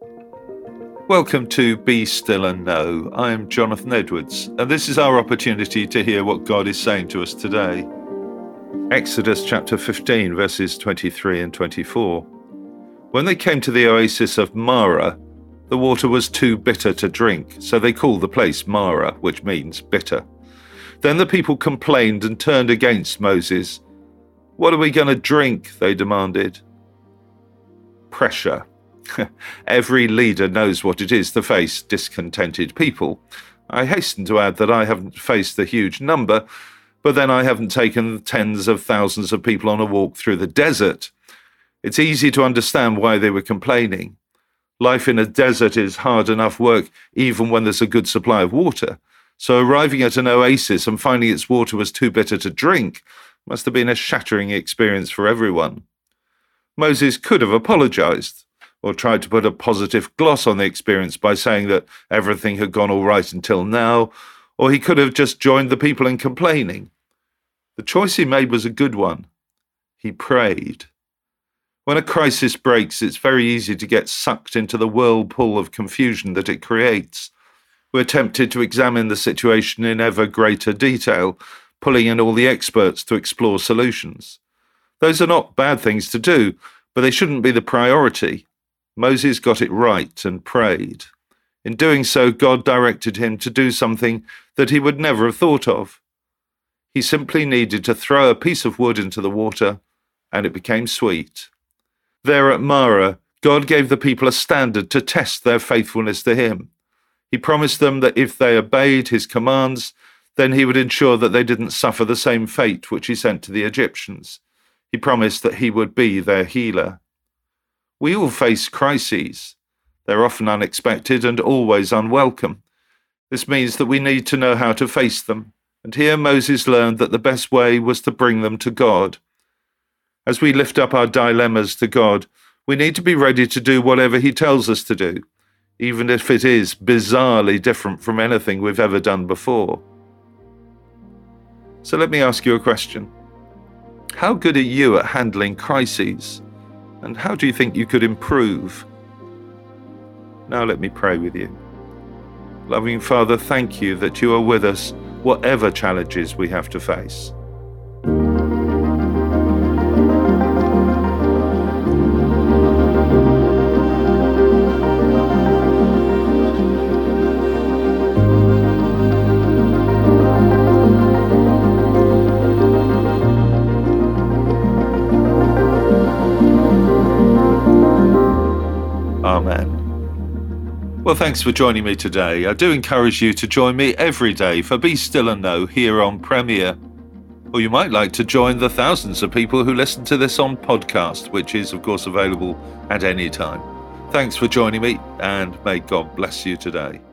Welcome to Be Still and Know. I'm Jonathan Edwards, and this is our opportunity to hear what God is saying to us today. Exodus chapter 15, verses 23 and 24. When they came to the oasis of Marah, the water was too bitter to drink, so they called the place Marah, which means bitter. Then the people complained and turned against Moses. "What are we going to drink?" they demanded. Pressure. Every leader knows what it is to face discontented people. I hasten to add that I haven't faced the huge number, but then I haven't taken tens of thousands of people on a walk through the desert. It's easy to understand why they were complaining. Life in a desert is hard enough work even when there's a good supply of water. So arriving at an oasis and finding its water was too bitter to drink must have been a shattering experience for everyone. Moses could have apologized, or tried to put a positive gloss on the experience by saying that everything had gone all right until now, or he could have just joined the people in complaining. The choice he made was a good one. He prayed. When a crisis breaks, it's very easy to get sucked into the whirlpool of confusion that it creates. We're tempted to examine the situation in ever greater detail, pulling in all the experts to explore solutions. Those are not bad things to do, but they shouldn't be the priority. Moses got it right and prayed. In doing so, God directed him to do something that he would never have thought of. He simply needed to throw a piece of wood into the water, and it became sweet. There at Marah, God gave the people a standard to test their faithfulness to him. He promised them that if they obeyed his commands, then he would ensure that they didn't suffer the same fate which he sent to the Egyptians. He promised that he would be their healer. We all face crises. They're often unexpected and always unwelcome. This means that we need to know how to face them. And here Moses learned that the best way was to bring them to God. As we lift up our dilemmas to God, we need to be ready to do whatever he tells us to do, even if it is bizarrely different from anything we've ever done before. So let me ask you a question. How good are you at handling crises? And how do you think you could improve? Now let me pray with you. Loving Father, thank you that you are with us, whatever challenges we have to face. Amen. Well, thanks for joining me today. I do encourage you to join me every day for Be Still and Know here on Premier. Or you might like to join the thousands of people who listen to this on podcast, which is, of course, available at any time. Thanks for joining me, and may God bless you today.